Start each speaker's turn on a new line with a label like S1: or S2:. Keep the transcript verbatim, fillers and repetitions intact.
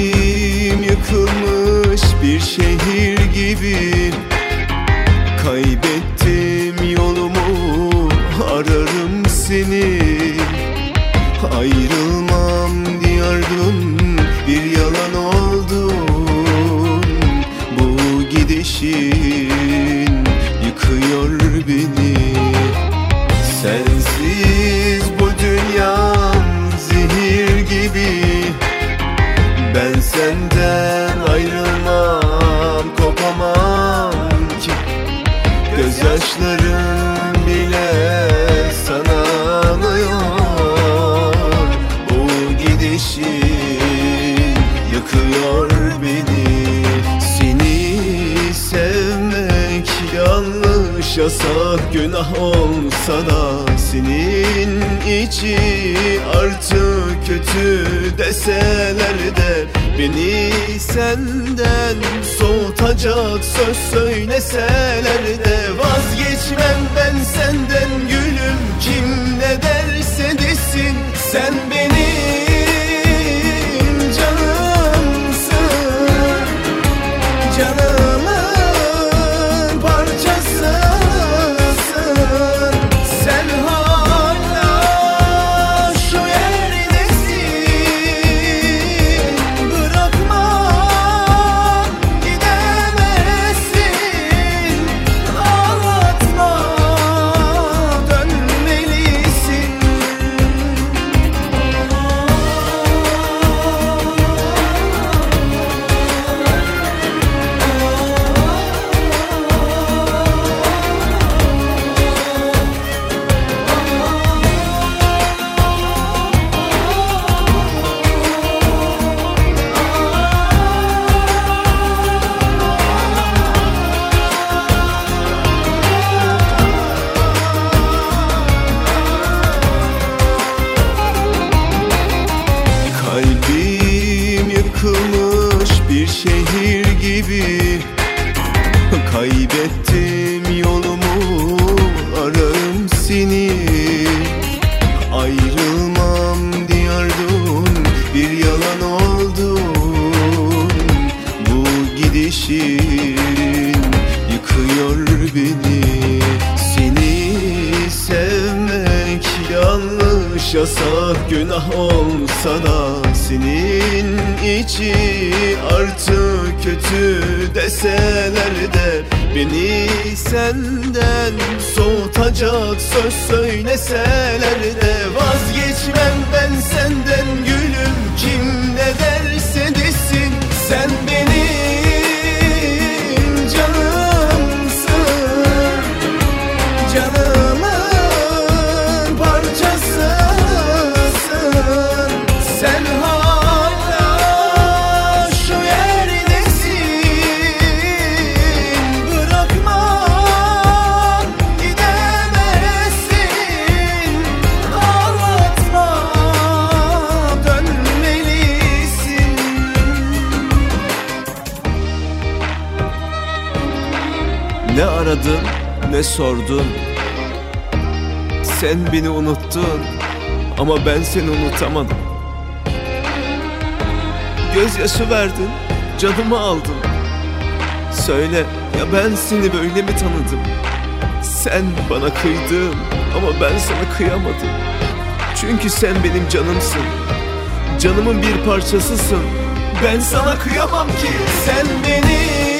S1: Kalbim yıkılmış bir şehir gibi, kaybettim yolumu, ararım seni. Ayrılmam diyordun, bir yalan oldun. Bu gidişin yıkıyor beni. Sensiz bu dünyam zehir gibi. Ben senden ayrılmam, kopamam ki. Gözyaşlarım bile sana ağlıyor. Bu gidişin yıkıyor beni. Seni sevmek yanlış, yasak, günah olsa da senin içi artık kötü deseler de, beni senden soğutacak söz söyleseler de, vazgeçmem ben senden gülüm, kim ne derse desin. Sen benim canımsın, canımın parçasısın. Sen hala şu yerdesin, bırakma gidemezsin. Ağlatma, dönmelisin. Kalbim yıkılmış bir şehir gibi, kaybettim yolumu, ararım seni. Ayrılmam diyordun, bir yalan oldun. Bu gidişin yıkıyor beni. Seni sevmek yanlış, yasak, günah olsa da senin içi artık kötü deseler de, beni senden soğutacak söz söyleseler de, vazgeçmem ben senden gülüm, kim ne derse desin. Sen benim canımsın, canımın parçasısın. Sen hala şu yerdesin, bırakma gidemezsin. Ağlatma, dönmelisin. Ne aradın, ne sordun. Sen beni unuttun ama ben seni unutamadım. Gözyaşı verdin, canımı aldın. Söyle ya, ben seni böyle mi tanıdım? Sen bana kıydın ama ben sana kıyamadım. Çünkü sen benim canımsın, canımın bir parçasısın. Ben sana kıyamam ki. Sen benim